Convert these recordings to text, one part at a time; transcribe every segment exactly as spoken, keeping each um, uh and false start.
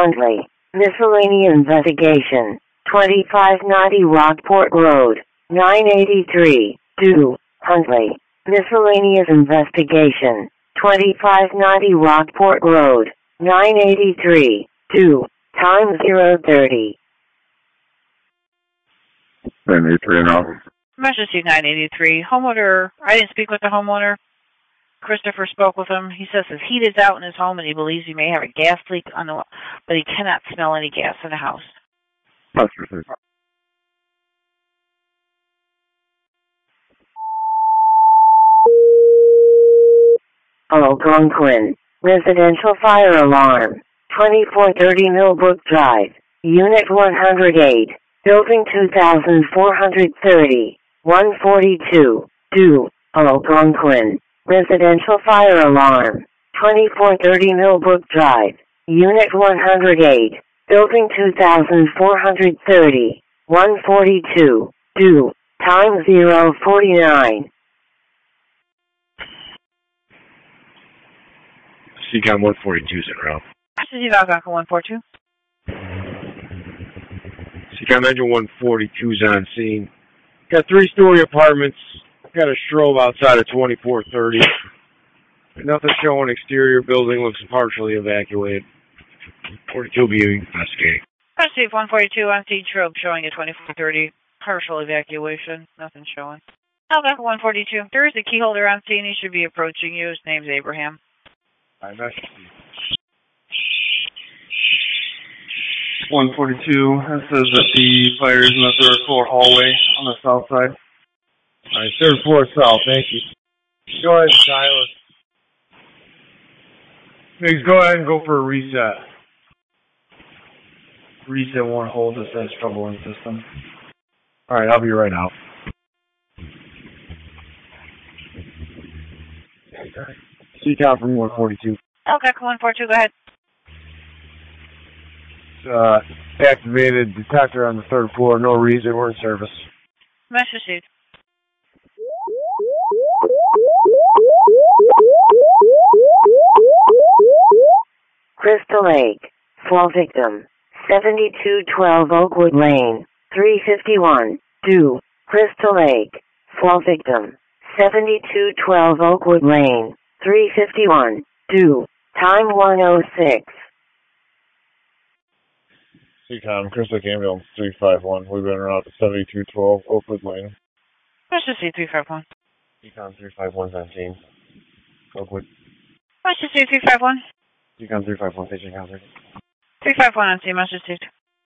Huntley. Miscellaneous investigation. twenty-five ninety Rockport Road. nine eighty-three. two. Huntley. Miscellaneous investigation. twenty-five ninety Rockport Road. nine eighty-three. two. Time zero thirty. nine eighty-three and off. Emergency nine eighty-three. Homeowner, I didn't speak with the homeowner. Christopher spoke with him. He says his heat is out in his home and he believes he may have a gas leak on the wall, but he cannot smell any gas in the house. That's received. Algonquin. Residential fire alarm. twenty-four thirty Millbrook Drive. Unit one hundred eight. Building two thousand four hundred thirty. one forty-two. two. Algonquin. Residential fire alarm. twenty-four thirty Millbrook Drive. Unit one hundred eight. Building two thousand four hundred thirty. one forty-two. two. Time zero forty-nine. C COM one forty-two is in route. This is Algonquin one forty-two. C COM engine one forty-two is on scene. Got three-story apartments. Got a strobe outside of twenty-four thirty. Nothing showing. Exterior building looks partially evacuated. forty-two being investigating. Received one forty-two on scene strobe showing a twenty-four thirty partial evacuation. Nothing showing. Algonquin one forty-two. There is a key holder on scene. He should be approaching you. His name's Abraham. I messaged you. one forty-two. That says that the fire is in the third floor hallway on the south side. All right, third floor south. Thank you. Go ahead, Tyler. Please go ahead and go for a reset. Reset won't hold. It says trouble in system. All right, I'll be right out. C COM from one forty-two. Algonquin one forty-two, go ahead. Uh, activated detector on the third floor. No reason. We're in service. Message received. Crystal Lake. Fall victim. seventy-two twelve Oakwood Lane. three fifty-one. two. Crystal Lake. Fall victim. seventy-two twelve Oakwood Lane. three fifty-one. two. Time one oh six. C COM, Crystal Lake Ambulance three five one. We've been around to seventy-two twelve Oakwood Lane. Message received three five one. C COM three five one's on scene. Oakwood. Message received three five one. C COM three five one, station contact. three five one on scene. Message received.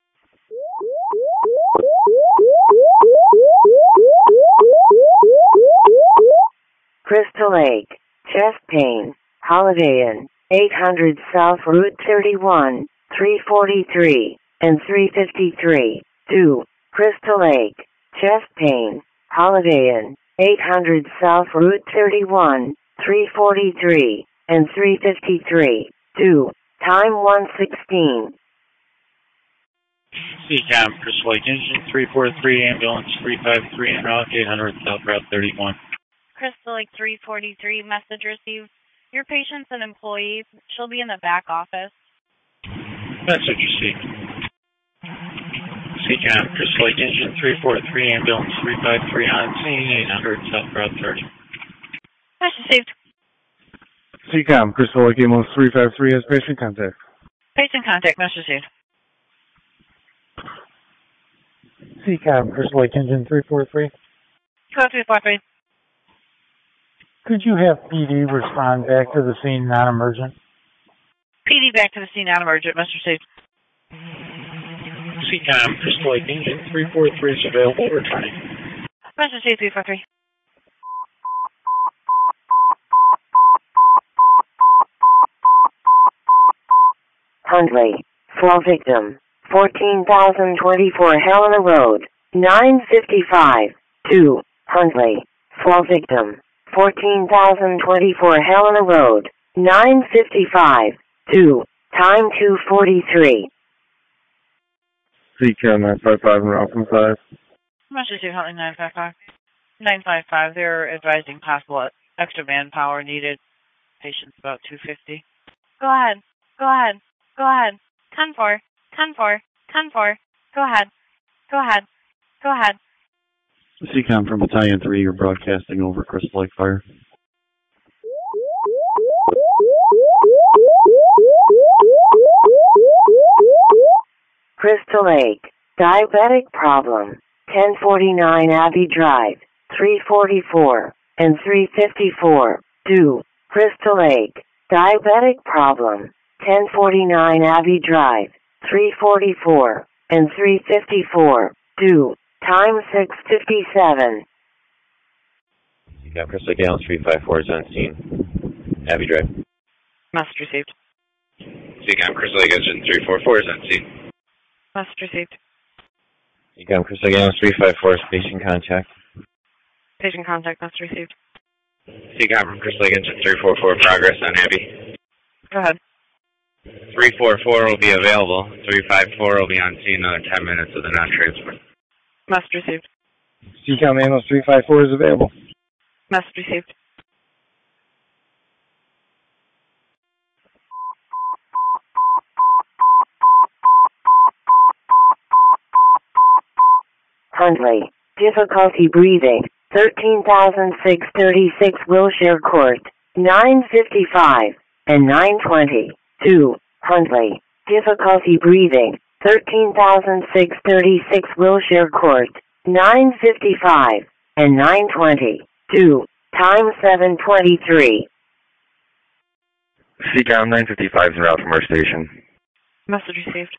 Crystal Lake. Chest pain. Holiday Inn. eight hundred South Route thirty-one. three forty-three. And three fifty-three. two. Crystal Lake. Chest pain. Holiday Inn. eight hundred South Route thirty-one. three forty-three. And three fifty-three. two. Time one sixteen. C COM, Crystal Lake Engine three forty-three, ambulance three five three, en route eight hundred South Route thirty-one. Crystal Lake three forty-three, message received. Your patient's an employee. She'll be in the back office. Message received. C COM, Crystal Lake Engine three forty-three, ambulance three five three, on scene eight hundred South Route thirty. Message received. C COM, Crystal Lake Ambulance three five three has patient contact. Patient contact. Message received. C COM, Crystal Lake Engine three four three. Go three four three. Could you have P D respond back to the scene non-emergent? P D back to the scene non-emergent. Message received. C COM, Crystal Lake Engine three four three is available. Returning. Message received three four three. Huntley. Fall victim. fourteen thousand twenty-four Helena Road. nine fifty-five. two. Huntley. Fall victim. fourteen thousand twenty-four Helena Road. nine fifty-five. two. Time two forty-three. C COM nine five five and Route five. Message received Huntley nine five five. nine five five. They're advising possible extra manpower needed. Patient's about two fifty. Go ahead. Go ahead. Go ahead. ten four, ten four, ten four. Go ahead. Go ahead. Go ahead. C COM from Battalion three, you're broadcasting over Crystal Lake Fire. Crystal Lake, diabetic problem, ten forty-nine Abbey Drive, three forty-four, and three fifty-four, due, Crystal Lake, diabetic problem, ten forty-nine Abbey Drive, three forty-four, and three fifty-four, due, time six fifty-seven. You got Crystal Lake Gallons three five four is on scene. Abbey Drive. Message received. You got Crystal Lake Engine three four four is on scene. Message received. You got Crystal Lake Gallons three five four, patient contact. Patient contact, message received. You got from Crystal Lake Engine three four four, progress on Abbey. Go ahead. three four four will be available. three five four will be on scene another ten minutes of the non-transport. Message received. C COM ambulance three five four is available. Message received. Huntley, difficulty breathing, thirteen thousand six hundred thirty-six Wilshire Court, nine fifty-five, and nine twenty, two, Huntley, difficulty breathing, thirteen thousand six hundred thirty-six Wilshire Court, nine fifty-five, and nine twenty, two, time seven twenty-three. C COM nine fifty-five is en route from our station. Message received.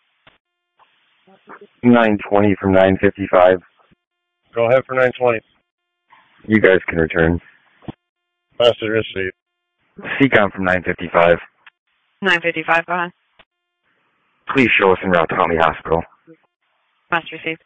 nine twenty from nine fifty-five. Go ahead for nine twenty. You guys can return. Message received. C COM from nine fifty-five. nine fifty-five, go ahead. Please show us en route to Homey Hospital. Message received.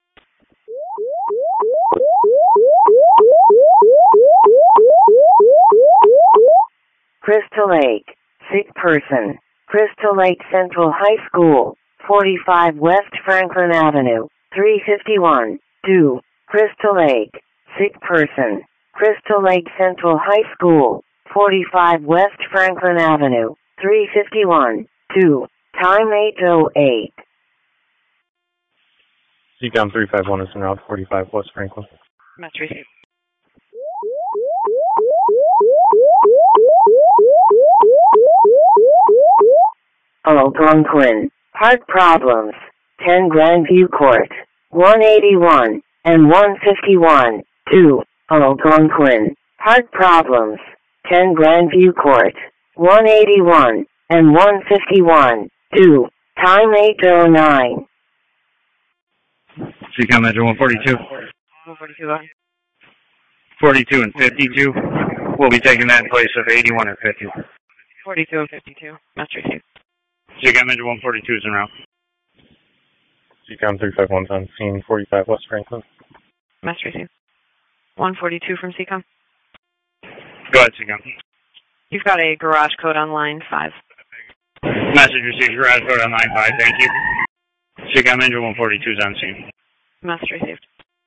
Crystal Lake, sick person, Crystal Lake Central High School, forty-five West Franklin Avenue, three fifty-one, due, Crystal Lake, sick person, Crystal Lake Central High School, forty-five West Franklin Avenue, three fifty-one, due, time eight oh eight. C COM three five one is en route forty-five West Franklin. Message received. Algonquin, heart problems, ten Grandview Court, one eighty-one, and one fifty-one, two, Algonquin, heart problems, ten Grandview Court, one eighty-one, and one fifty-one, two, time eight oh nine. C COM Engine one forty-two. one forty-two, go ahead. forty-two and fifty-two. We'll be taking that in place of eighty-one and fifty. forty-two and fifty-two, message received. C COM Engine one forty-two is en route. C COM three five one is on scene, forty-five West Franklin. Message received. one forty-two from C COM. Go ahead, C COM. You've got a garage code on line five. Message received, garage code on line five, thank you. C COM Engine one forty-two is on scene. Message received.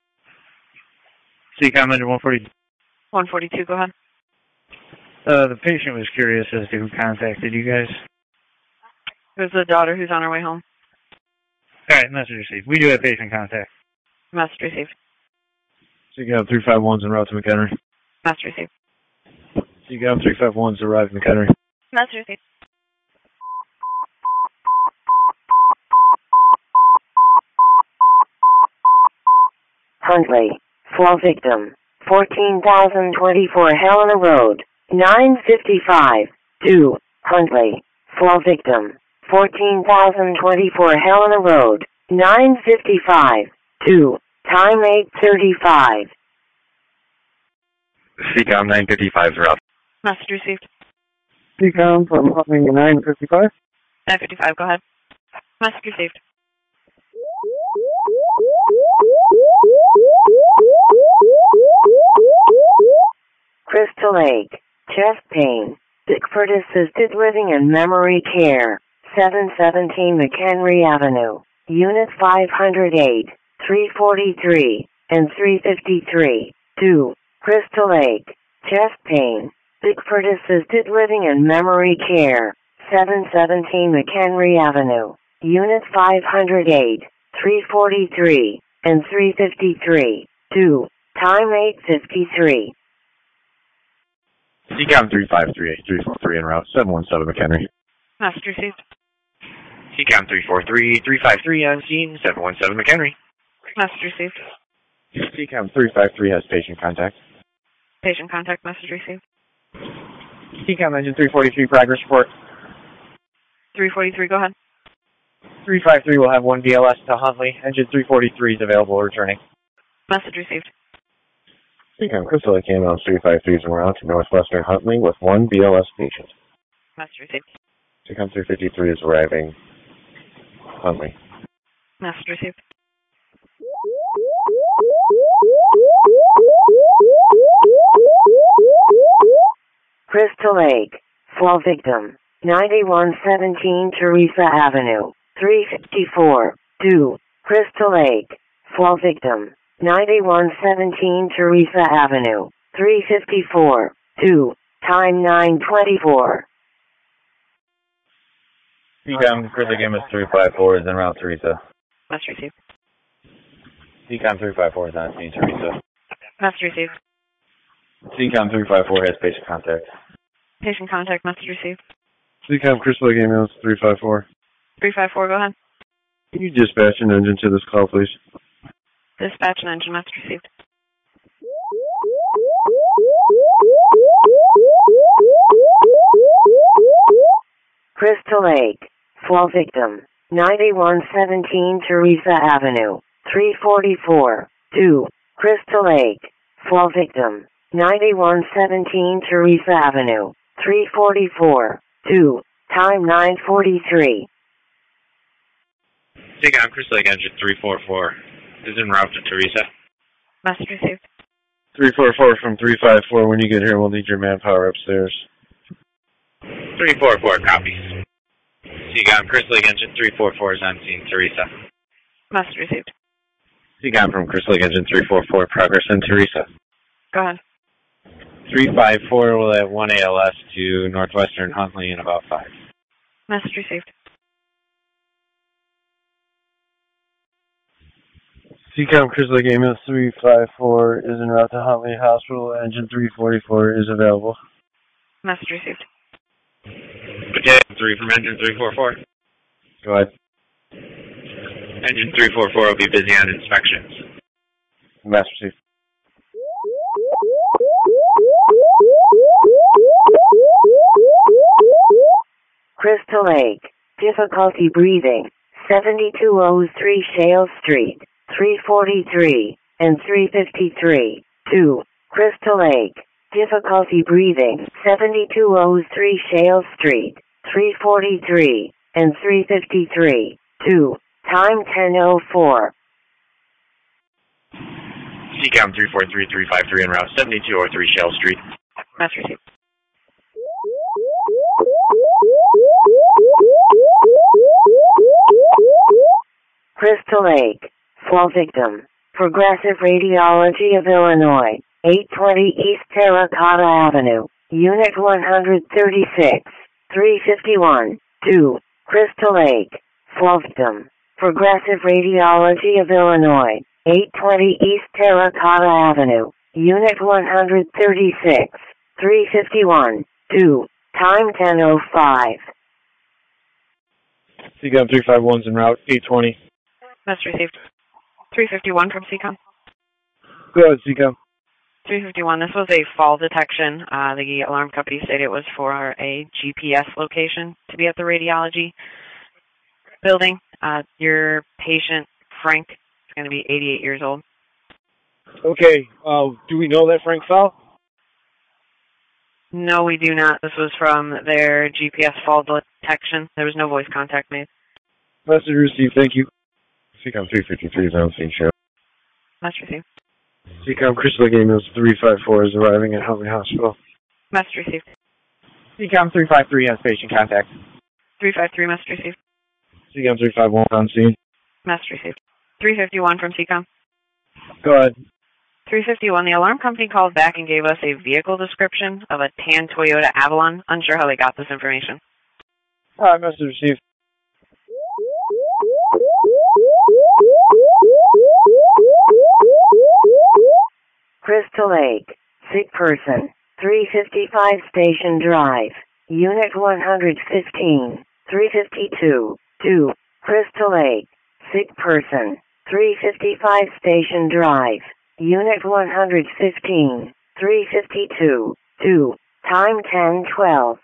C COM Engine one forty-two. one forty-two, go ahead. Uh, the patient was curious as to who contacted you guys. There's the daughter who's on her way home. All right, message received. We do have patient contact. Message received. C COM three five one is en route to McHenry. Message received. C COM three five one is arrived at McHenry. Message received. Huntley, fall victim, fourteen thousand twenty-four Helena Road, nine fifty-five, two, Huntley, fall victim, fourteen thousand twenty-four Helena Road, nine fifty-five, two, time eight thirty-five. C COM nine fifty-five is route. Message received. C COM from Huntley nine fifty-five. nine fifty-five, go ahead. Message received. Crystal Lake, chest pain, Bickford Assisted Living and Memory Care, seven seventeen McHenry Avenue, Unit five oh eight, three forty-three, and three fifty-three, two, Crystal Lake, chest pain, Bickford Assisted Living and Memory Care, seven seventeen McHenry Avenue, Unit five oh eight, three forty-three, and three fifty-three. two. Time eight fifty-three. C COM three five three eight three four three en route seven one seven McHenry. Message received. C COM three four three three five three on scene seven one seven McHenry. Message received. C COM three five three has patient contact. Patient contact message received. C COM engine three forty-three progress report. three forty-three, go ahead. three five three will have one B L S to Huntley. Engine three forty-three is available returning. Message received. C COM Crystal Lake Ambulance three five three is en route to Northwestern Huntley with one B L S patient. Message received. C COM three fifty-three is arriving Huntley. Message received. Crystal Lake, fall victim, ninety-one seventeen Teresa Avenue, three fifty-four, two. Crystal Lake, fall victim, ninety-one seventeen Teresa Avenue, three fifty-four, two. Time nine twenty-four. C COM Crystal Lake Ambulance three five four is en route Teresa. Message received. C COM three five four is on scene Teresa. Message received. C COM three five four has patient contact. Patient contact message received. C COM Crystal Lake Ambulance three five four. three five four, go ahead. Can you dispatch an engine to this call, please? Dispatch an engine message received. Crystal Lake, fall victim, ninety-one seventeen Teresa Avenue, three forty-four, two. Crystal Lake, fall victim, ninety-one seventeen Teresa Avenue, three forty-four, two. Time nine forty-three. C COM Crystal Lake engine three four four is en route to Teresa. Message received. three four four from three five four. When you get here, we'll need your manpower upstairs. three four four copies. C COM Crystal Lake engine three four four is on scene Teresa. Message received. C COM from Crystal Lake engine three four four, progress in Teresa. Go ahead. three five four will have one A L S to Northwestern Huntley in about five. Message received. C COM Crystal Lake Ambulance three five four is en route to Huntley Hospital. Engine three forty-four is available. Message received. Battalion three from engine three four four. Go ahead. Engine three four four will be busy on inspections. Master received. Crystal Lake, difficulty breathing, seventy-two oh three Shale Street, three forty-three, and three fifty-three, two. Crystal Lake, difficulty breathing, seventy-two oh three Shale Street, three forty-three, and three fifty-three, two. Time ten oh four. C COM three four three three five three en route seventy-two oh three Shell Street. Message received. Crystal Lake, fall victim, Progressive Radiology of Illinois, eight twenty East Terracotta Avenue, Unit one thirty-six, three fifty-one, two. Crystal Lake, fall victim, Progressive Radiology of Illinois, eight twenty East Terracotta Avenue, Unit one thirty-six, three fifty-one, two. Time ten oh five. C COM three five one's en route, eight twenty. Message received. three fifty-one from C COM. Go ahead, C COM. three fifty-one, this was a fall detection. Uh, the alarm company stated it was for a G P S location to be at the radiology building. Uh, your patient, Frank, is going to be eighty-eight years old. Okay, uh, do we know that Frank fell? No, we do not. This was from their G P S fall detection. There was no voice contact made. Message received, thank you. C COM three fifty-three is on scene show. Message received. C COM Crystal Lake Ambulance three five four is arriving at Huntley Hospital. Message received. C COM three five three has patient contact. three five three, message received. C COM three five one on scene. Message received. three fifty-one from C COM. Go ahead. three fifty-one, the alarm company called back and gave us a vehicle description of a tan Toyota Avalon. Unsure how they got this information. All right, message received. Crystal Lake, sick person, three fifty-five Station Drive, Unit one fifteen, three fifty-two, two, Crystal Lake, sick person, three fifty-five Station Drive, Unit one fifteen, three fifty-two, two, time ten twelve.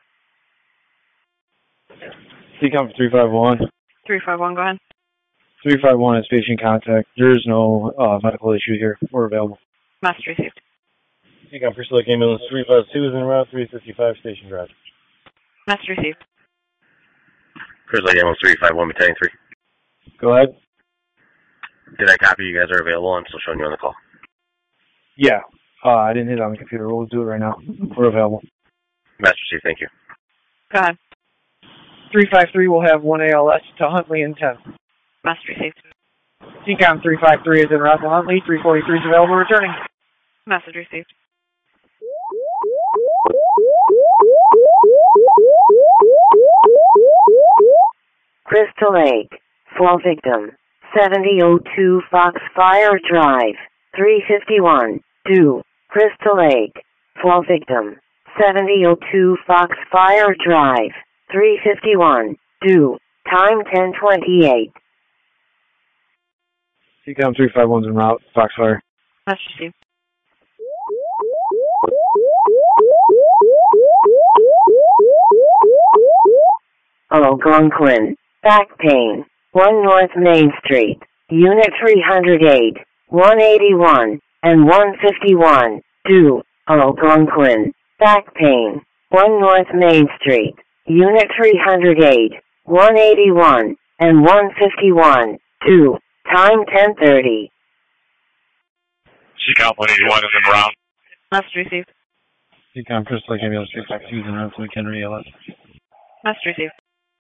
C COM three five one. three five one, go ahead. three five one is patient contact. There is no uh, medical issue here. We're available. Message received. C COM Crystal Lake Ambulance three five two is en route, three fifty-five Station Drive. Message received. Crystal Lake Ambulance three five one, Battalion three. Go ahead. Did I copy? You guys are available. I'm still showing you on the call. Yeah. Uh, I didn't hit it on the computer. We'll do it right now. We're available. Master Chief, thank you. Go ahead. three five three will have one A L S to Huntley in ten. Message received. C COM three five three is en route to Huntley. three forty-three is available, returning. Message received. Crystal Lake, fall victim, seventy oh two Foxfire Drive, three fifty-one, two, Crystal Lake, fall victim, seventy oh two Foxfire Drive, three fifty-one, two, time ten twenty-eight. C COM three five one's en route, Foxfire. Message received. Algonquin, back pain, one North Main Street, Unit three oh eight, one eighty-one, and one fifty-one, two, Algonquin, back pain, one North Main Street, Unit three oh eight, one eighty-one, and one fifty-one, two, time ten thirty. C COM one eighty-one is en route. Message received. C COM Crystal Lake Ambulance three five two is en route to McHenry A L S. Message received.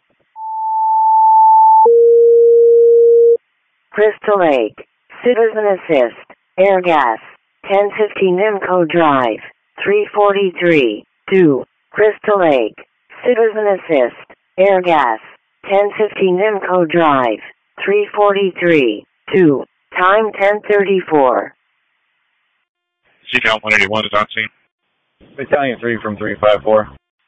Crystal Lake, Citizen Assist, Air Gas, ten fifty Nimco Drive, three forty-three, two, Crystal Lake, Citizen Assist, Air Gas, ten fifty Nimco Drive, three forty-three, two, time ten thirty-four. C COM one eighty-one is on scene. Battalion three from three five four.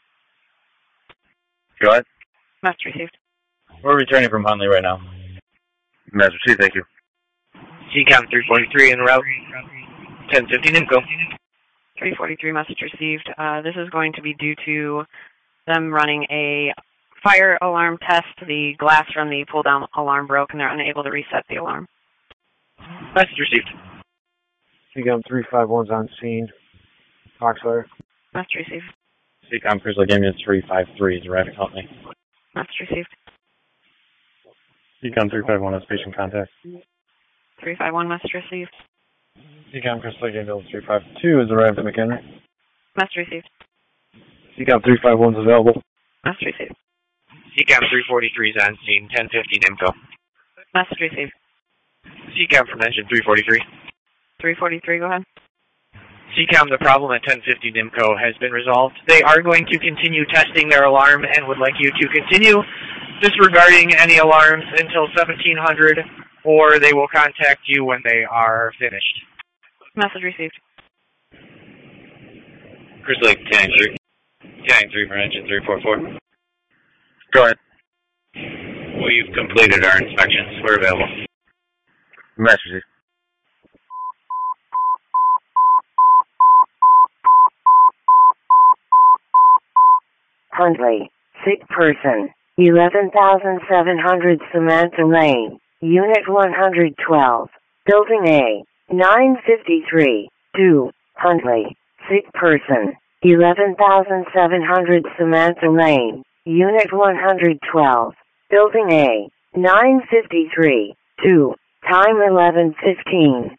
Go ahead. Message received. We're returning from Huntley right now. Master Chief, thank you. C COM three forty-three en route. ten fifty Nimco. three forty-three message received. Uh, this is going to be due to them running a fire alarm test. The glass from the pull-down alarm broke, and they're unable to reset the alarm. Message received. C COM three five one's on scene. Foxfire. Message received. C COM Crystal Lake Ambulance three five three is arriving Huntley. Message received. C COM three five one has patient contact. three five one message received. C COM Crystal Lake Ambulance three five two has arrived at McHenry. Message received. C COM three five one's available. Message received. C COM three forty-three is on scene. ten fifty Nimco. Message received. C COM from engine three forty-three. three forty-three, go ahead. C COM, the problem at ten fifty Nimco has been resolved. They are going to continue testing their alarm and would like you to continue disregarding any alarms until seventeen hundred, or they will contact you when they are finished. Message received. Crystal Lake Battalion three. Battalion three for engine three four four. Go ahead. We've completed our inspections. We're available. Master Chief. Huntley, sick person, eleven thousand seven hundred Samantha Lane, Unit one twelve, Building A, nine fifty-three, two, Huntley, sick person, eleven thousand seven hundred Samantha Lane, Unit one twelve, Building A, nine fifty-three, two, time eleven fifteen.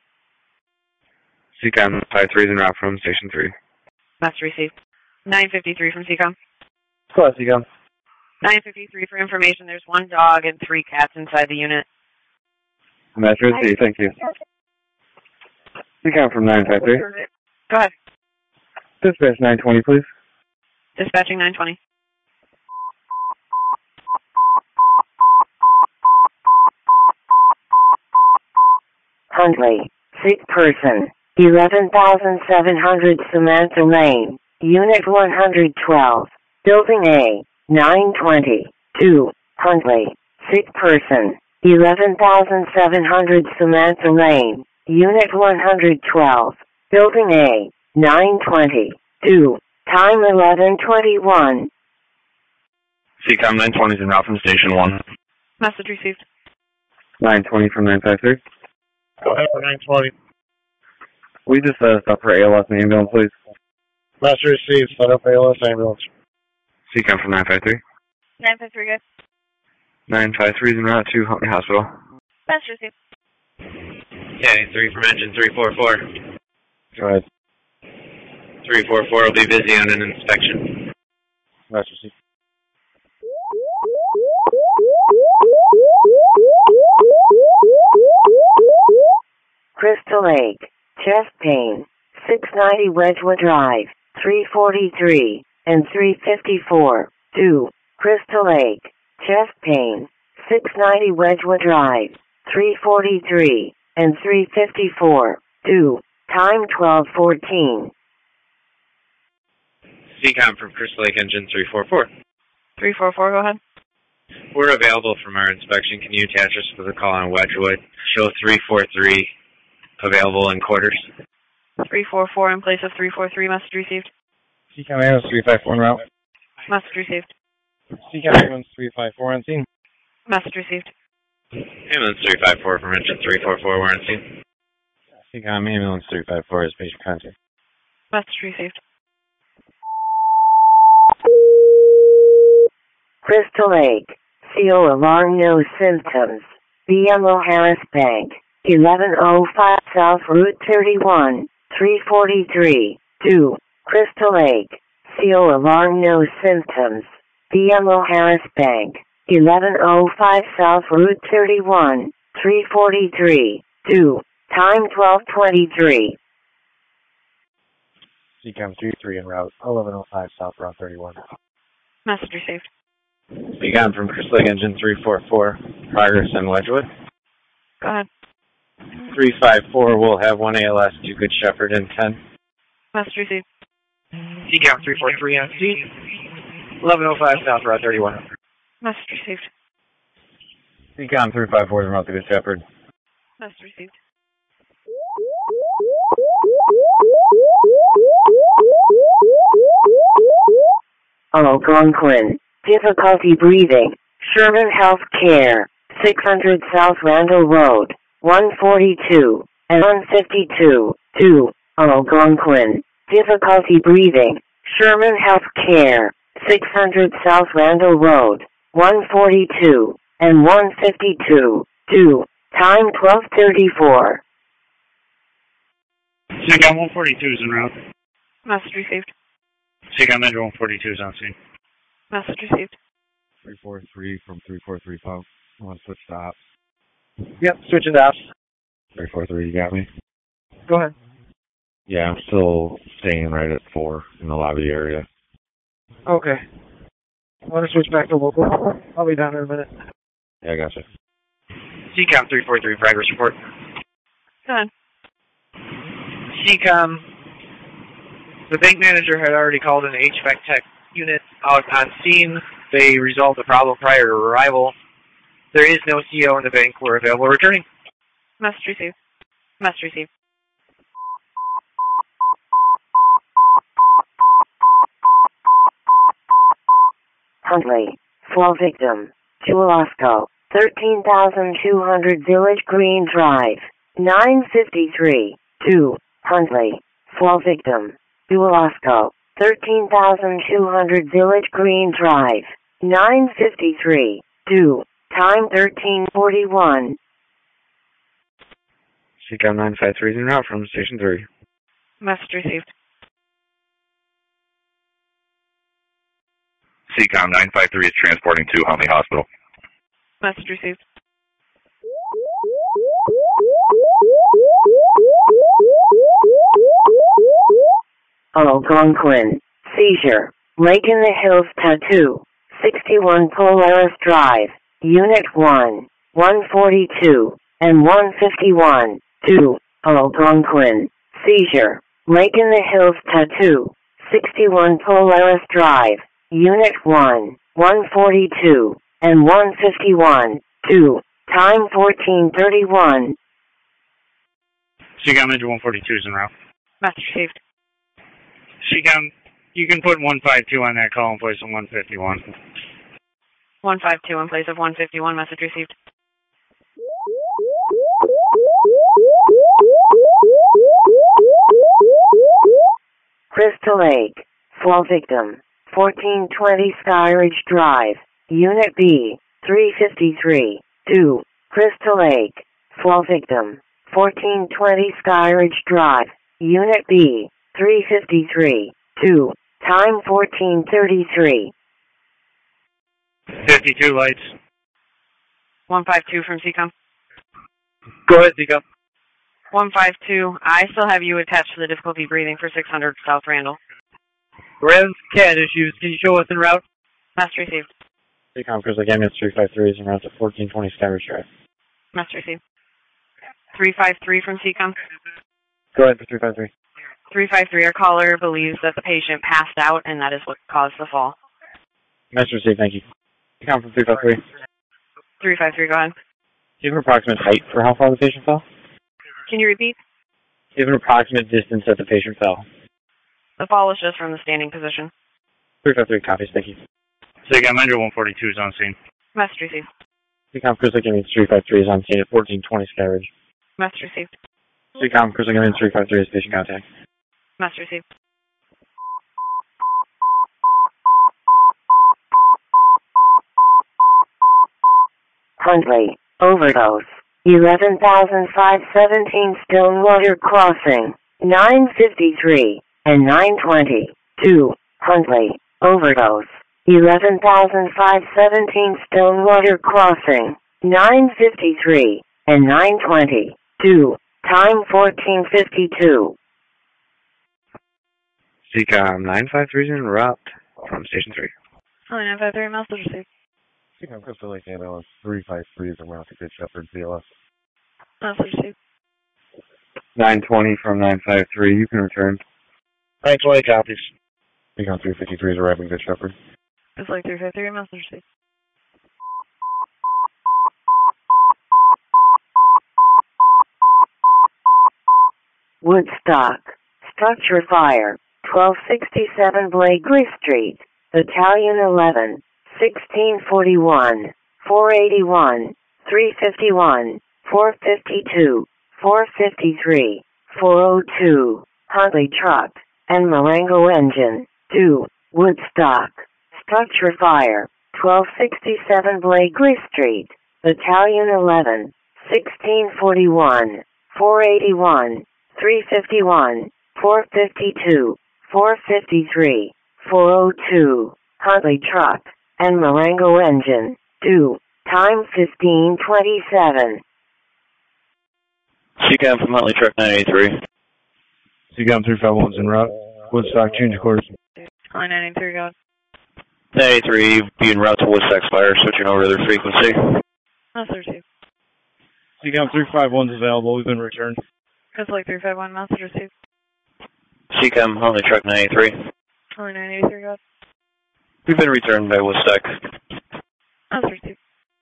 C COM five three is en route from Station three. Message received. nine fifty-three from C COM. Go ahead, C COM. nine fifty-three for information. There's one dog and three cats inside the unit. Master C, thank you. C COM from nine five three. Go ahead. Dispatch nine twenty, please. Dispatching nine twenty. Huntley, sick person, eleven thousand seven hundred Samantha Lane, Unit one hundred twelve, Building A, nine twenty, two, Huntley, sick person, eleven thousand seven hundred Samantha Lane, Unit one hundred twelve, Building A, nine twenty, two, time eleven twenty-one. C COM nine twenty is en route from Station one. Message received. nine twenty from nine five three. Go ahead for nine twenty. We just uh, stop for A L S and ambulance, please. Message received. Set up A L S ambulance. C COM from nine five three. nine five three, good. nine five three is en route to Huntley Hospital. Message received. Okay, three from engine three four four. Go ahead. three four four will be busy on an inspection. Message received. Crystal Lake, chest pain, six ninety Wedgewood Drive, three forty-three, and three fifty-four, two, Crystal Lake, chest pain, six ninety Wedgewood Drive, three forty-three, and three fifty-four, two, time twelve fourteen. C COM from Crystal Lake engine three four four. three four four, go ahead. We're available from our inspection. Can you attach us for the call on Wedgewood? Show three four three available in quarters. three four four in place of three four three, message received. C COM ambulance three five four en route. Message received. C COM ambulance three five four on scene. Message received. Ambulance three five four from engine three four four, we're on scene. C COM ambulance three five four is patient contact. Message received. Crystal Lake, C O alarm, no symptoms. B M O Harris Bank, eleven oh five South Route thirty-one, three forty-three, two, Crystal Lake, C O alarm, no symptoms. B M O Harris Bank, eleven oh five South Route thirty-one, three forty-three, two, time twelve twenty-three. C COM three three en route, eleven oh five South Route thirty-one. Message received. C COM from Crystal Lake engine three four four, progress on Wedgewood. Go ahead. three five four will have one A L S to Good Shepherd in ten. Message received. C COM three four three on scene, eleven oh five South Route thirty-one. Message received. C COM three five four is en route to Good Shepherd. Message received. Algonquin, difficulty breathing, Sherman Health Care, six hundred South Randall Road, one forty-two, and one fifty-two, two, Algonquin, difficulty breathing, Sherman Health Care, six hundred South Randall Road, one forty-two, and one fifty-two, two, time twelve thirty-four. C COM one forty-two is en route. Message received. C COM engine one forty-two is on scene. Message received. three four three from three four three five. I want to switch to ops. Yep, switch it ops. three four three, you got me? Go ahead. Yeah, I'm still staying right at four in the lobby area. Okay. I want to switch back to local. I'll be down in a minute. Yeah, I gotcha. C COM three four three, progress report. Go ahead. C COM, the bank manager had already called an H V A C tech unit out on scene. They resolved the problem prior to arrival. There is no C O in the bank. We're available returning. Message received. Message received. Huntley, fall victim, Chulasco, thirteen thousand two hundred Village Green Drive, nine fifty-three, two, Huntley, fall victim, Chulasco, thirteen thousand two hundred Village Green Drive, nine fifty-three, two, time thirteen forty-one. C COM nine five three is en route from Station three. Message received. C COM nine five three is transporting to Huntley Hospital. Message received. Algonquin, seizure, Lake in the Hills Tattoo, sixty-one Polaris Drive, Unit one, one forty-two, and one fifty-one, two, Algonquin, Seizure. Lake in the Hills Tattoo. sixty-one Polaris Drive. Unit one, one forty-two, and one fifty-one. two. Time fourteen thirty-one. Seacom Engine one forty-two is en route. Message received. Seacom, you can put one five two on that call in place of one fifty-one. one five two in place of one fifty-one. Message received. Crystal Lake. Fall victim. fourteen twenty Skyridge Drive. Unit B. three fifty-three. two. Crystal Lake. Fall victim. fourteen twenty Skyridge Drive. Unit B. three fifty-three. two. Time fourteen thirty-three. fifty-two lights. one five two from Seacom. Go ahead, Seacom. one five two. I still have you attached to the difficulty breathing for six hundred South Randall. Rev, cat issues. Can you show us en route? Message received. Seacom Grizzly Gaming three five three is en route to fourteen twenty Skyridge Drive. Message received. three five three from Seacom. Go ahead for three five three. three five three, our caller believes that the patient passed out and that is what caused the fall. Message received, thank you. Seacom from three five three. three five three, go ahead. Do you have an approximate height for how far the patient fell? Can you repeat? Do you have an approximate distance that the patient fell? The fall was just from the standing position. three five three copies, thank you. Seacom Engine one forty-two is on scene. Message received. Seacom Grizzly Gaming three five three is on scene at fourteen twenty Skyridge. Message received. Seacom Grizzly Gaming three five three is patient contact. Message received. Huntley. Overdose. eleven thousand five hundred seventeen Stonewater Crossing. nine fifty-three and nine twenty. two. Huntley. Overdose. eleven thousand five hundred seventeen Stonewater Crossing. nine fifty-three and nine twenty. two. Time fourteen fifty-two. Seacom nine five three is en route from Station three. Oh, nine five three, message received. Seacom Crystal Lake Ambulance three five three is en route to Good Shepherd C L S. Message received. nine twenty from nine five three, you can return. nine twenty copies. Seacom three fifty-three is arriving Good Shepherd. It's like three five three, message received. Woodstock. Structure fire. twelve sixty-seven Blakely Street. Battalion eleven. sixteen forty-one. four eighty-one. three fifty-one. four fifty-two. four fifty-three. four oh two. Huntley truck. And Marengo engine. two. Woodstock. Structure fire. twelve sixty-seven Blakely Street. Battalion eleven. sixteen forty-one. four eighty-one. three fifty-one. four fifty-two. four fifty-three. four oh two. Huntley truck. And Marengo engine. two. Time fifteen twenty-seven. Seacom from Huntley Truck nine eighty-three. Seacom three five one is en route. Woodstock, change course. nine eighty-three, go ahead. nine eighty-three, be en route to Woodstock Spire, switching over to their frequency. Message received. Seacom three five one is available. We've been returned. It's like three five one, message received. Seacom Huntley Truck nine eighty-three. Oh, nine eighty-three, go ahead. We've been returned by Woodstock. Message received.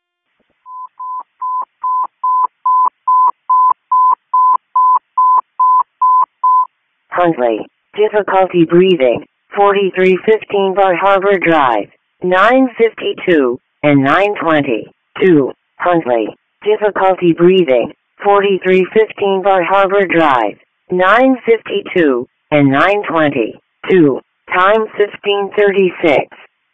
Huntley. Difficulty breathing. forty-three fifteen Bar Harbor Drive. nine fifty-two and nine twenty. two. Huntley. Difficulty breathing. forty-three fifteen Bar Harbor Drive. nine fifty-two and nine twenty. two. Time fifteen thirty-six.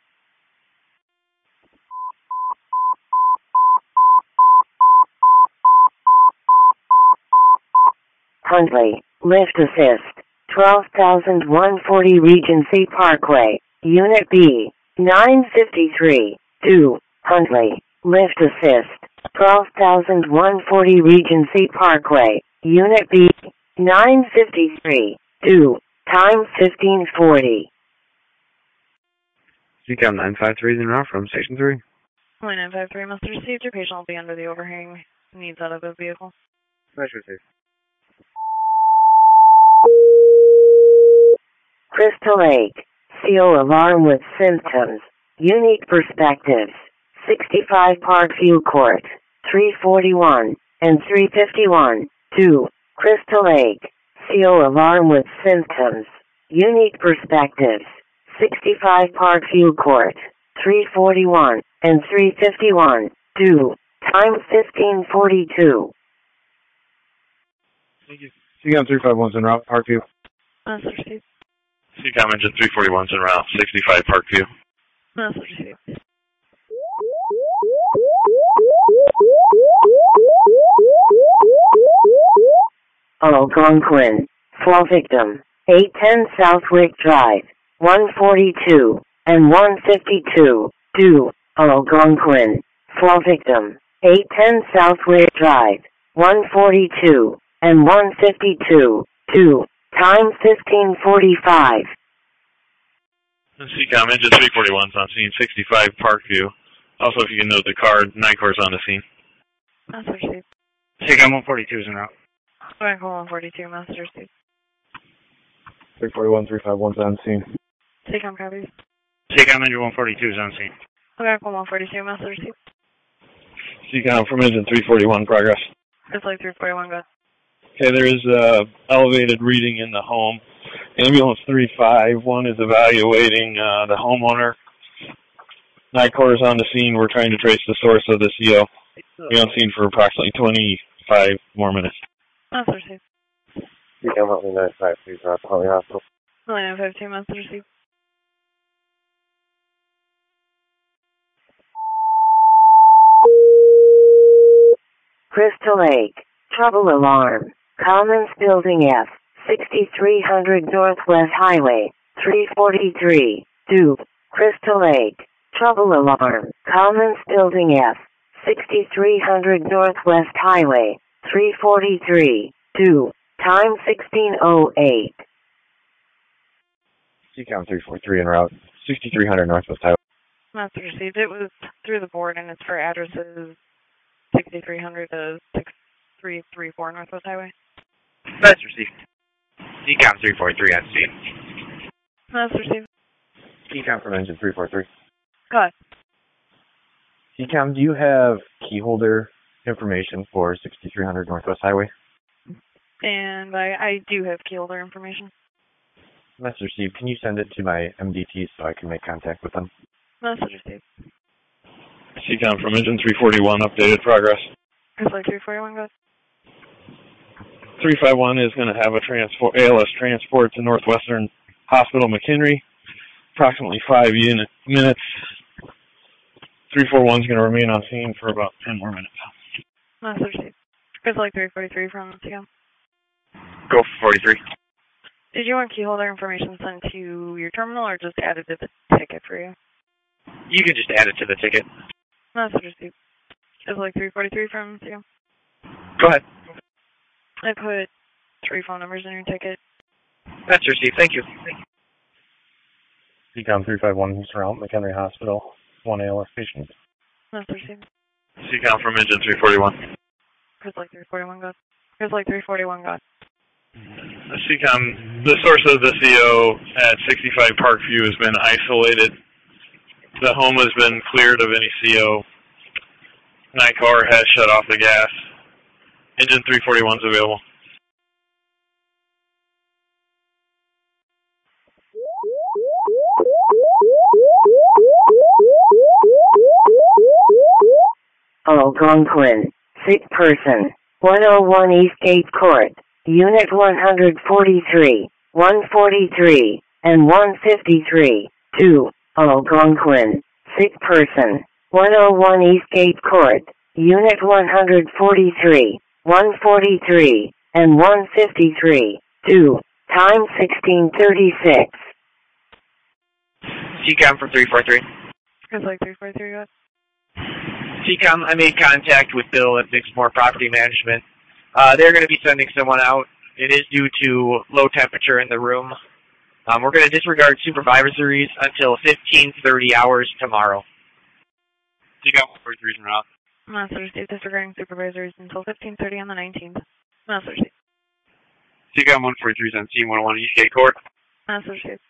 Huntley. Lift assist. twelve thousand one hundred forty Regency Parkway. Unit B. nine fifty-three. two. Huntley. Lift assist. twelve thousand one hundred forty Regency Parkway. Unit B. nine fifty-three. two. Time fifteen forty. Seacom nine five three is en route from Station three. nine five three, message received. Your patient will be under the overhang. Needs out of the vehicle. Message received. Crystal Lake, C O alarm with symptoms, unique perspectives, sixty-five Parkview Court, three forty-one, and three fifty-one, two, Crystal Lake, C O alarm with symptoms, unique perspectives, sixty-five Parkview Court, three forty-one, and three fifty-one, two, time fifteen forty-two. Thank you. C COM three five one's en route, Parkview. Master Steve. C COM engine three forty-one's en route, sixty-five Parkview. Master Steve. Algonquin, fall victim, eight ten Southwick Drive, one forty-two, and one fifty-two, two, Algonquin, fall victim, eight ten Southwick Drive, one forty-two, and one fifty-two, two, time fifteen forty-five. C COM engine three forty-one's on scene, sixty-five Parkview. Also, if you can note the car, NICOR's on the scene. Master Steve. C COM one forty-two is en route. Frank one forty-two, Master Steve. three forty-one, three five one's on scene. C COM copies. C COM engine one forty-two is on scene. Frank one forty-two, Master Steve. C COM from engine three forty-one, progress. It's like three forty-one, go. Okay, there is uh, elevated reading in the home. Ambulance three five one is evaluating uh, the homeowner. NICOR is on the scene. We're trying to trace the source of the C O. Be on scene for approximately twenty-five more minutes. Master Steve. C COM Huntley nine five, please, route to Huntley Hospital. nine five two, Master Steve. Crystal Lake, trouble alarm, Commons Building F, sixty-three hundred Northwest Highway, three forty-three, two, Crystal Lake, trouble alarm, Commons Building F, sixty-three hundred Northwest Highway, three forty-three, two, time sixteen oh eight. C COM three forty-three en route, sixty-three hundred Northwest Highway. Master received. It was through the board, and it's for addresses sixty-three hundred to six three three four Northwest Highway. Master received. C COM three forty-three on scene. Master received. C COM from engine three forty-three. Go ahead. C COM, do you have key holder information for sixty-three hundred Northwest Highway? And I, I do have key holder information. Master Steve, can you send it to my M D T so I can make contact with them? Master Steve. C COM from engine three forty-one, updated progress. It's like three forty-one, go ahead. three five one is going to have a transport, A L S transport to Northwestern Hospital McHenry, approximately five unit minutes. three forty-one is going to remain on scene for about ten more minutes. Master Steve. It's like three forty-three from C COM. Go for forty-three. Did you want key holder information sent to your terminal or just added to the ticket for you? You can just add it to the ticket. Master Steve. It's like three forty-three from C COM. Go ahead. I put three phone numbers in your ticket. Master Steve, thank you. C COM three five one surround McHenry Hospital, one A L S patient. Master Steve. C COM from engine three forty-one. It's like three forty-one, go. It's like three forty-one, go. C COM, the source of the C O at sixty-five Parkview has been isolated. The home has been cleared of any C O. NICOR has shut off the gas. Engine three forty-one is available. Algonquin, sick person, one oh one Eastgate Court, Unit one forty-three, one forty-three, and one fifty-three, two, Algonquin, sick person, one oh one Eastgate Court, Unit one forty-three, one forty-three, and one fifty-three, two, time sixteen thirty-six. C COM from three forty-three. It's like three forty-three, go. C COM, I made contact with Bill at Dixmoor Property Management. Uh, they're going to be sending someone out. It is due to low temperature in the room. Um, we're going to disregard supervisories until fifteen thirty hours tomorrow. C COM one forty-three is en route. Master Steve, disregarding supervisories until fifteen thirty on the nineteenth. Master Steve. C COM one forty-three is on scene, one oh one Eastgate Court. Master received.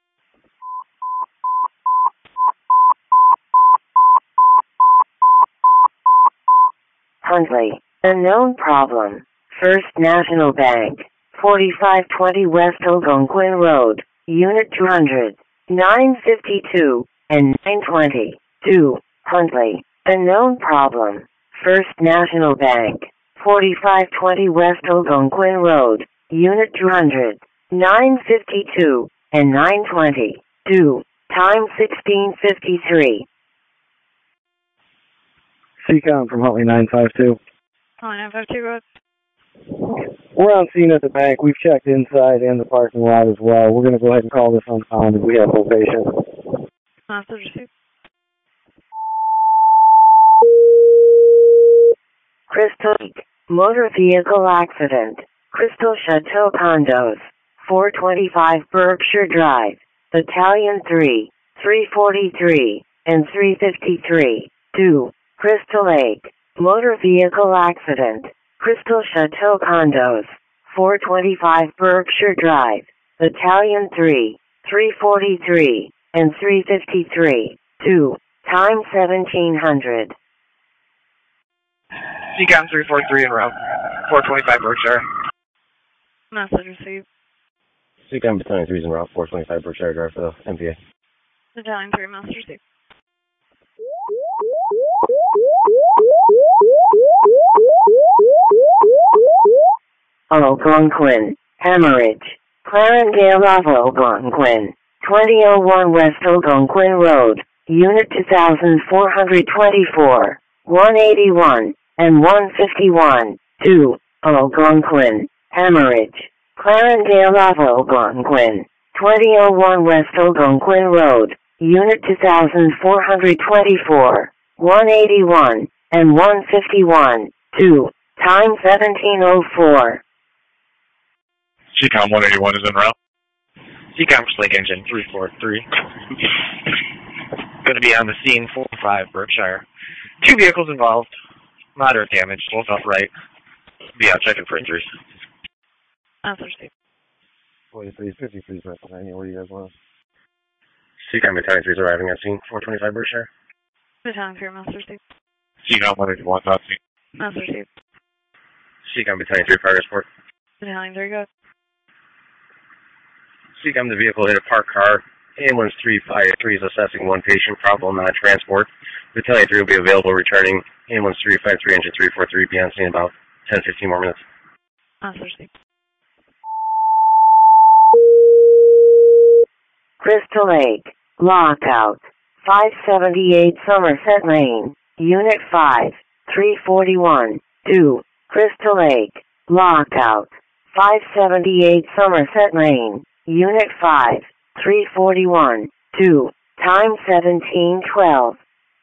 Huntley, unknown problem. First National Bank, forty-five twenty West Algonquin Road, Unit two hundred, nine fifty-two, and nine twenty. two. Huntley, unknown problem. First National Bank, forty-five twenty West Algonquin Road, Unit two hundred, nine fifty-two, and nine twenty. two. Time sixteen fifty-three. C COM from Huntley nine five two. Calling nine five two, go ahead. We're on scene at the bank. We've checked inside and the parking lot as well. We're going to go ahead and call this unfounded. We have no patient. Master received. Crystal Lake, motor vehicle accident. Crystal Chateau Condos, four twenty-five Berkshire Drive, Battalion three, three forty-three, and three fifty-three. two. Crystal Lake, motor vehicle accident. Crystal Chateau Condos, four twenty-five Berkshire Drive, Battalion three, three forty-three, and three fifty-three. two. Time seventeen hundred. C COM three forty-three en route, four twenty-five Berkshire. Message received. C COM Battalion three is en route, four twenty-five Berkshire Drive for the M P A. Battalion three, message received. Algonquin, hemorrhage. Clarendale of Algonquin, twenty oh one West Algonquin Road, Unit two thousand four hundred twenty-four, one eighty-one, and one fifty-one. two. Algonquin, hemorrhage. Clarendale of Algonquin, twenty oh one West Algonquin Road, Unit two thousand four hundred twenty-four, one eighty-one, and one fifty-one. two. Time seventeen oh four. C COM one eighty-one is en route. C COM Lake Engine three forty-three. Going to be on the scene, four five Berkshire. Two vehicles involved. Moderate damage, both upright. Be out checking for injuries. Master received. forty-three, fifty-three, Pennsylvania. Where do you guys want? C COM Battalion three is arriving on scene, four twenty-five Berkshire. Battalion three, master received. C COM one eighty-one is on scene. Master received. C COM Battalion three, progress report. Battalion three, go ahead. C COM, the vehicle hit a parked car. Ambulance three five three is assessing one patient, probable non-transport. Battalion three will be available returning. Ambulance three five three, engine three four three, be on scene in about ten to fifteen more minutes. Master received. Crystal Lake, lockout. five seventy-eight Somerset Lane, Unit five, three forty-one. two. Crystal Lake, lockout. five seventy-eight Somerset Lane, Unit five, three forty-one. two. Time seventeen twelve.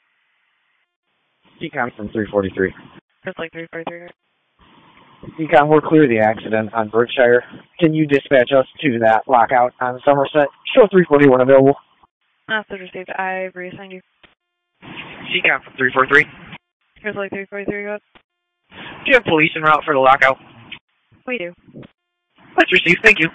C COM from three forty-three. Just like three forty-three. C COM, we're clear of the accident on Berkshire. Can you dispatch us to that lockout on Somerset? Show three forty-one available. Master received. I've reassigned you. C COM from three forty-three. Just like three forty-three, go ahead. Do you have police en route for the lockout? We do. Let's receive, thank you.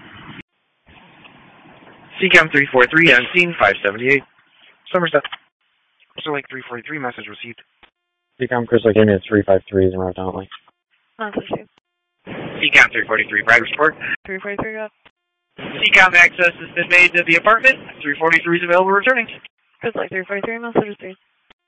C COM three forty-three on scene, five seventy-eight. Somerset. Crystal Lake three forty-three, message received. C COM Crystal Lake Ambulance three five three is en route to Huntley. Master received. C COM three forty-three, progress report. three forty-three, go ahead. C COM access has been made to the apartment. three forty-three is available returning. Just like three forty-three, message received.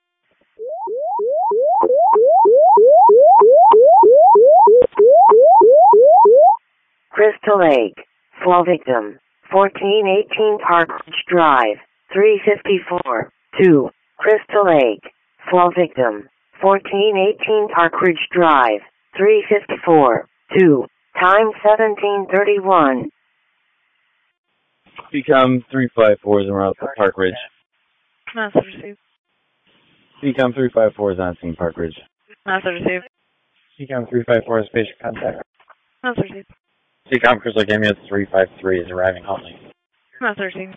Crystal Lake, fall victim. fourteen eighteen Park Ridge Drive, three fifty-four. two. Crystal Lake, fall victim. fourteen eighteen Park Ridge Drive, three fifty-four. two. Time seventeen thirty-one. C COM three five four is en route to Park Ridge. Master received. C COM three five four is on scene, Park Ridge. Master received. C COM three five four is patient contact. Master received. C COM Crystal Lake Ambulance three five three is arriving Huntley. Master received.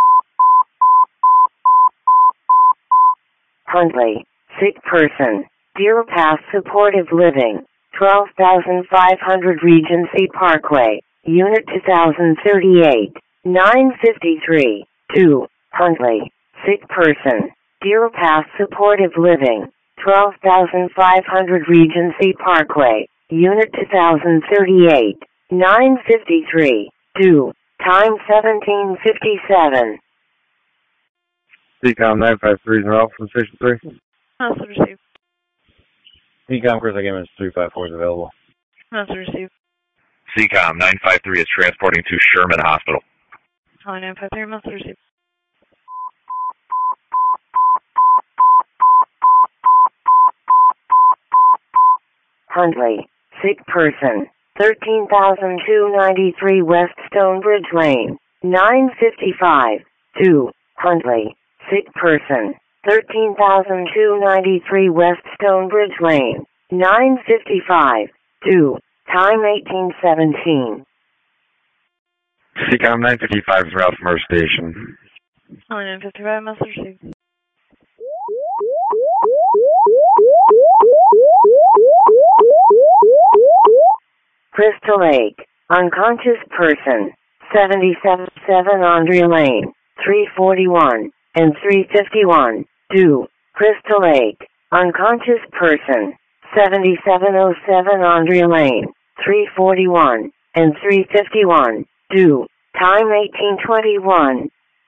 Huntley, sick person. Deer Pass Supportive Living, twelve thousand five hundred Regency Parkway, Unit two thousand thirty-eight, nine fifty-three, two, Huntley, sick person. Deer Pass Supportive Living, twelve thousand five hundred Regency Parkway, Unit two thousand thirty-eight, nine fifty-three, two, time seventeen fifty-seven. C COM nine five three is route from Station three. Message received. C COM, Chris, I gave three five four is available. Message received. C COM nine five three is transporting to Sherman Hospital. Calling nine five three, message received. Huntley, sick person, thirteen thousand two hundred ninety-three West Stonebridge Lane, nine fifty-five, two, Huntley, sick person, thirteen thousand two hundred ninety-three West Stonebridge Lane, nine fifty-five, two, time eighteen seventeen. C COM nine fifty-five is route from our station. Calling nine fifty-five, message received. Crystal Lake, unconscious person, seventy-seven seven Andre Lane, three forty-one, and three fifty-one, two, Crystal Lake, unconscious person, seventy-seven oh seven Andre Lane, three forty-one, and three fifty-one, two, time eighteen twenty-one.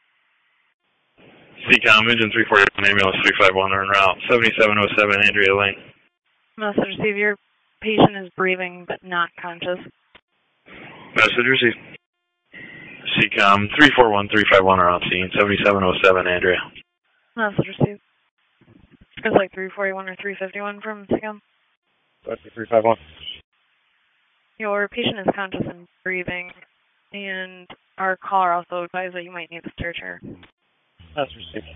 C COM, engine three forty-one, ambulance three five one en route, seventy-seven oh seven Andrea Lane. Message received. Your patient is breathing but not conscious. Message received. C COM, three four one, three five one are on scene, seventy-seven oh seven Andrea. Message received. It's like three forty-one or three fifty-one from C COM. That's three five one. Your patient is conscious and breathing, and our caller also advised that you might need a stretcher. That's received.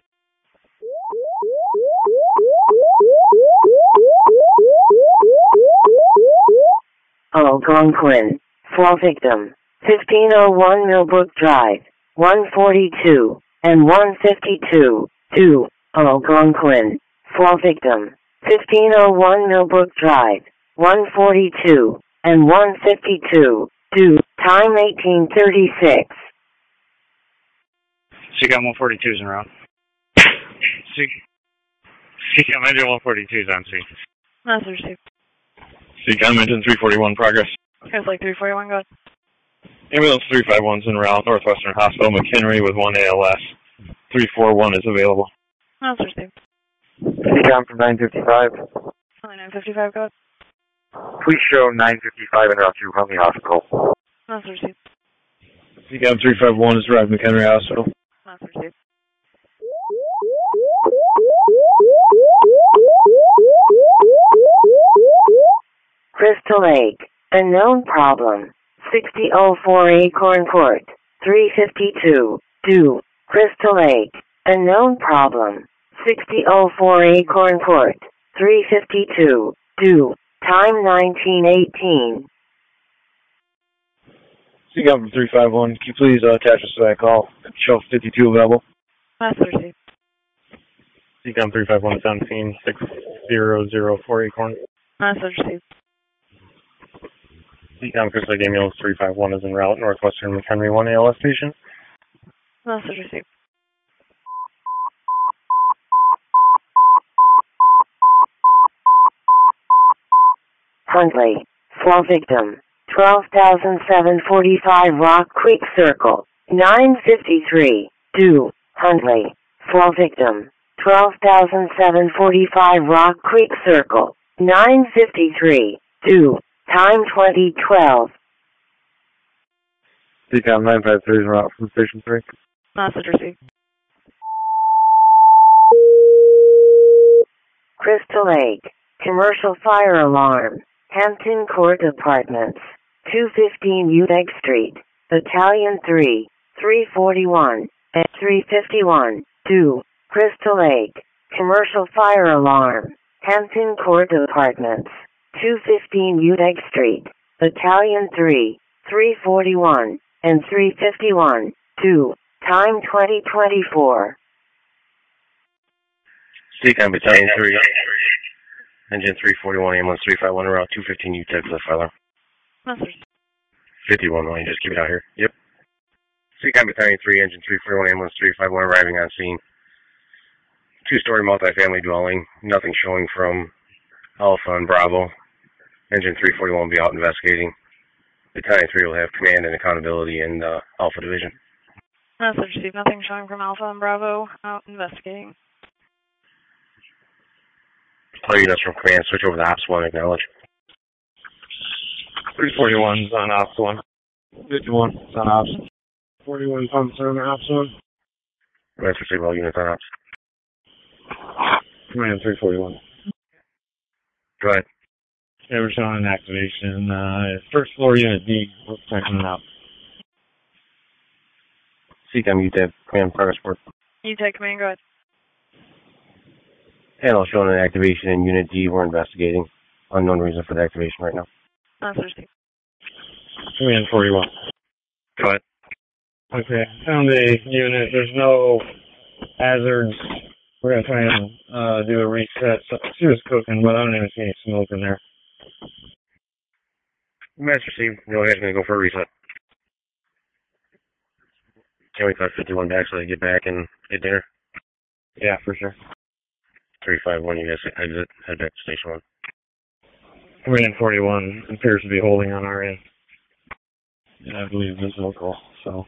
Algonquin, fall victim, fifteen oh one Millbrook Drive, one forty-two, and one fifty-two, two, Algonquin, fall victim, fifteen oh one Millbrook Drive, one forty-two, and one fifty-two, two, time eighteen thirty-six. C COM one forty-two is en route. C COM engine one forty-two is on scene. Message received. C COM, engine three forty-one, progress. It's like three forty-one, go ahead. Ambulance three five one is en route, Northwestern Hospital, McHenry with one A L S. three four one is available. Message received. C COM from nine fifty-five. nine fifty-five, go ahead. Please show nine fifty-five en route to Huntley Hospital. Message received. C COM three five one is arrived at McHenry Hospital. Message received. Crystal Lake, unknown problem, sixty oh four Acorn Court, three fifty-two, two, Crystal Lake, unknown problem, sixty oh four Acorn Court, three fifty-two, two, time nineteen eighteen. C COM from three five one, can you please uh, attach us to that call? Shelf fifty-two available. Message received. C COM three five one is on scene, six zero zero four Acorn. Message received. C COM, Crystal Lake ambulance three five one is en route, Northwestern McHenry one A L S patient. Message received. Huntley, fall victim, twelve thousand seven hundred forty-five Rock Creek Circle, nine fifty-three, two, Huntley, fall victim, twelve thousand seven hundred forty-five Rock Creek Circle, nine fifty-three, two, time twenty twelve. C COM nine five three is en route from Station three. Message received. Crystal Lake, commercial fire alarm, Hampton Court Apartments, two fifteen Uteg Street, Battalion three, three forty-one, and three fifty-one, two, Crystal Lake, commercial fire alarm, Hampton Court Apartments, two fifteen Uteg Street, Battalion three, three forty-one, and three fifty-one, two, time twenty twenty-four. C COM Battalion three. engine three forty-one, ambulance three five one, around two fifteen U T E C for the fire alarm. Message. fifty-one line, just keep it out here. Yep. C COM Battalion three, engine three forty-one, ambulance three five one, arriving on scene. Two-story multifamily dwelling, nothing showing from Alpha and Bravo. Engine three forty-one will be out investigating. Battalion three will have command and accountability in the Alpha Division. Message received. Nothing showing from Alpha and Bravo. Out investigating. All units from command, switch over to Ops one, acknowledge. three forty-one's on Ops one. fifty-one is on Ops. forty-one pumps on Ops one. Let's receive all units on Ops. Command three forty-one. Go ahead. Yeah, we're showing an activation. Uh, first floor unit D. We're checking it out. C COM U T E C, command progress report. U T E C command, go ahead. Panel showing an activation in unit D. We're investigating. Unknown reason for the activation right now. Message received. Command forty-one. Go ahead. Okay, found a unit. There's no hazards. We're going to try and uh, do a reset. So, she was cooking, but I don't even see any smoke in there. Match received. No, he's going to go for a reset. Can we cut fifty-one back so they get back and get dinner? Yeah, for sure. three five one, you guys exit, head back to station one. Command forty-one appears to be holding on our end. Yeah, I believe this local, so.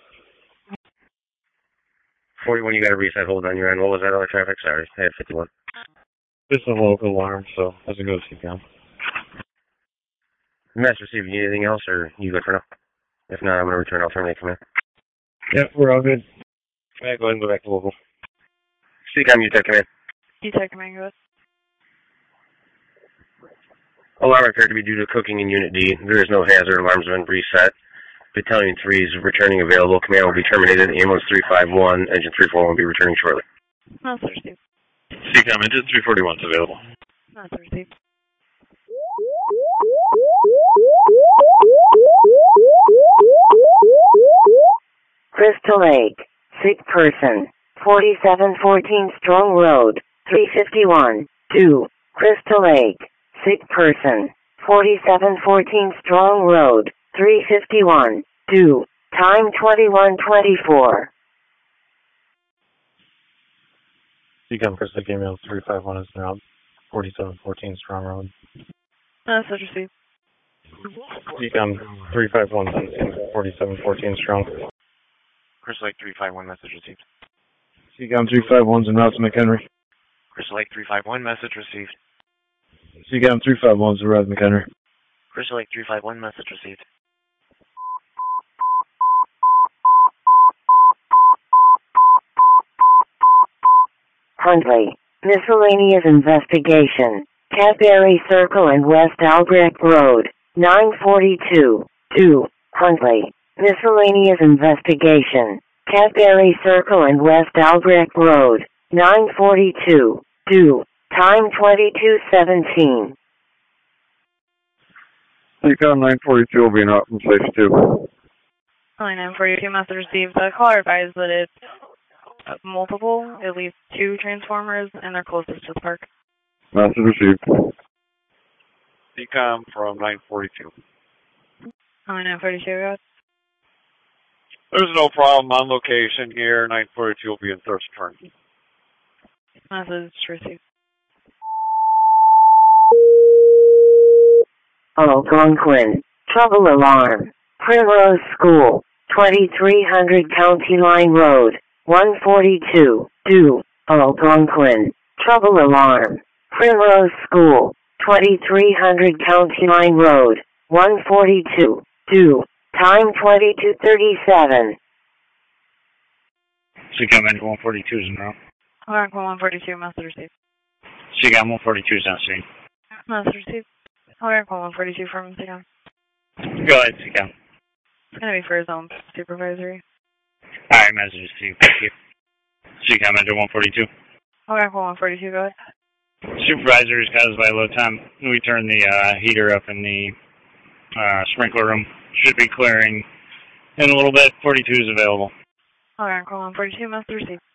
forty-one, you got a reset hold on your end. What was that other traffic? Sorry, I had fifty-one. This is a local alarm, so as it goes, C COM. Match received. You need anything else, or you good for now? If not, I'm going to return. I'll terminate command. Yep, we're all good. All right, go ahead and go back to local. C COM, U T E C command. U T E C command, go ahead. Alarm appeared to be due to cooking in Unit D. There is no hazard. Alarms have been reset. Battalion three is returning available. Command will be terminated. Ambulance three five one, engine three four one will be returning shortly. Message received. C COM, engine three forty-one is available. Message received. Crystal Lake, sick person, forty-seven fourteen Strong Road, three fifty-one, two, Crystal Lake, sick person, forty-seven fourteen Strong Road, three fifty-one, two, time twenty-one twenty-four. C COM, Crystal Lake, email three five one is now forty-seven fourteen Strong Road. Message received. C COM, three five one, forty-seven fourteen Strong. Crystal Lake three five one, message received. C COM three five one's in route to McHenry. Crystal Lake three five one, message received. C COM three five one's in route to McHenry. Crystal Lake three five one, message received. Huntley, miscellaneous investigation, Cadbury Circle and West Albrecht Road, nine forty-two, two, Huntley. Miscellaneous investigation, Cadbury Circle and West Albrecht Road, nine forty-two, two, time twenty-two seventeen. C COM nine forty-two will be in out from place two. nine forty-two, message received. The caller advised that it's uh, multiple, at least two transformers, and they're closest to the park. Message received. C COM from nine forty-two. nine forty-two, go ahead. There's no problem on location here. nine forty-two will be in thirst turn. Message received. Algonquin, trouble alarm, Primrose School, twenty-three hundred County Line Road, one forty-two, two, Algonquin, trouble alarm, Primrose School, twenty-three hundred County Line Road, one forty-two, two, time twenty-two thirty-seven. C COM engine one forty-two is in route. Alright, one forty-two, message received. C COM one forty-two is on scene. Message received. Alright, one forty-two from C COM. Go ahead, C COM. It's going to be for his own supervisory. Alright, message received. Thank you. C COM engine one forty-two. Alright, one forty-two, go ahead. Supervisor is caused by low time. We turn the uh, heater up in the uh, sprinkler room. Should be clearing in a little bit. forty-two is available. Alright, one forty-two, message received.